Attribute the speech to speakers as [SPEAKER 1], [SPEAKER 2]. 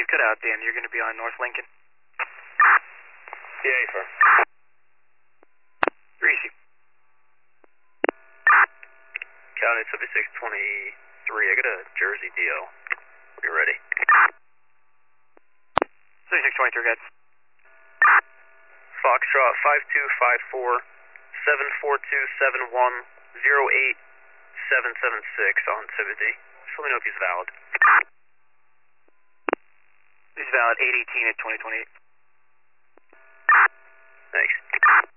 [SPEAKER 1] cut out, Dan. You're going to be on North Lincoln.
[SPEAKER 2] Yeah, firm.
[SPEAKER 1] Greasy.
[SPEAKER 2] County 7623, I got a Jersey DL. Are you ready?
[SPEAKER 1] 7623, guys.
[SPEAKER 2] Foxtrot 5254 74271 08776 on Timothy. Just let me know if he's valid.
[SPEAKER 1] He's valid 818 at 2028.
[SPEAKER 2] Thanks.